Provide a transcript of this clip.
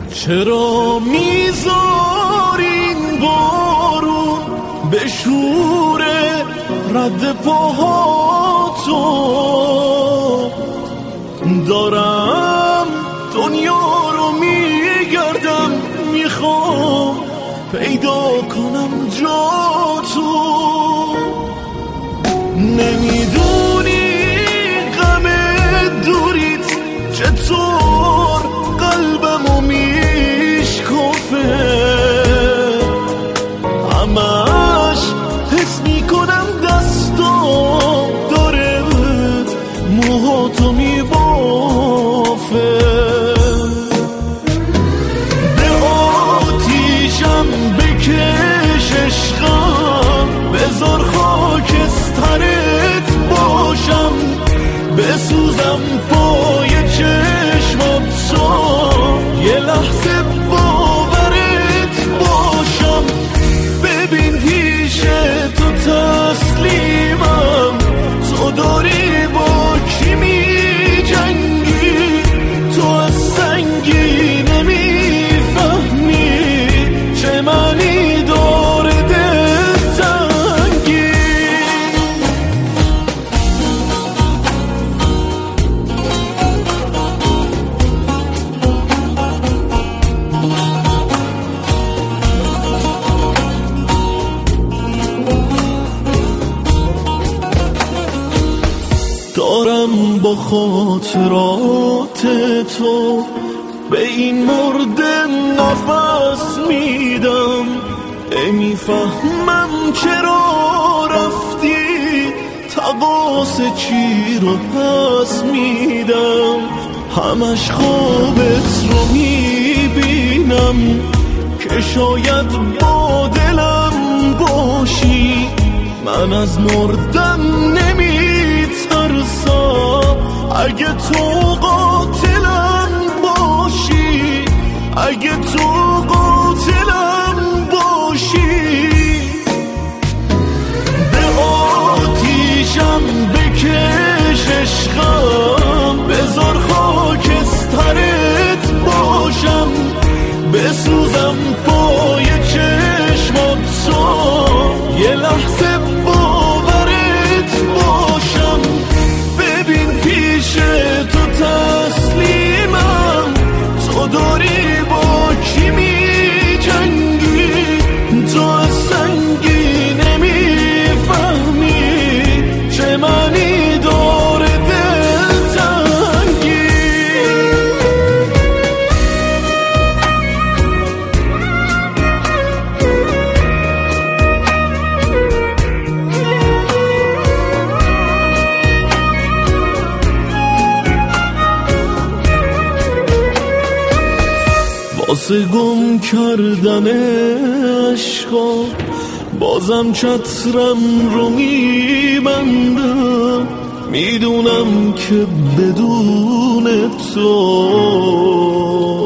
چرا میذارین بارون بشوره رد پاهاتو؟ دارم دنیا رو میگردم، میخوام پیدا کنم جاتو. نمیدونی غم دوریت چطور قلبمو میشکافه، همش حس میکنم دستام داره موهاتو میبافه. به آتیشم بکش عشقم، بذار خاکسترت باشم، بسوزم پای چشمات تا یه لحظه باورت باشم. ببین پیش تو تسلیمم، تو داری با کی می جنگی؟ تو از سنگی نمیفهمی چه معنی داره دلتنگی. دارم با خاطرات تو به این مرده نفس میدم، نمیفهمم چرا رفتی، تقاص چی رو پس میدم. همش خوابت رو میبینم که شاید با دلم باشی. من از مردن نمیترسم اگه تو قاتلم باشی، اگه تو قاتلم باشی. به آتیشم بکش عشقم، بذار خاکسترت باشم، بسوزم پای چشمات تا یه لحظه باورت باشم. ببین پیش تو تسلیمم، تو داری با کی می جنگی؟ تو از سنگی نمیفهمی چه معنی داره دلتنگی. واسه گم کردن عشقا بازم چترم رو میبندم، میدونم که بدون تو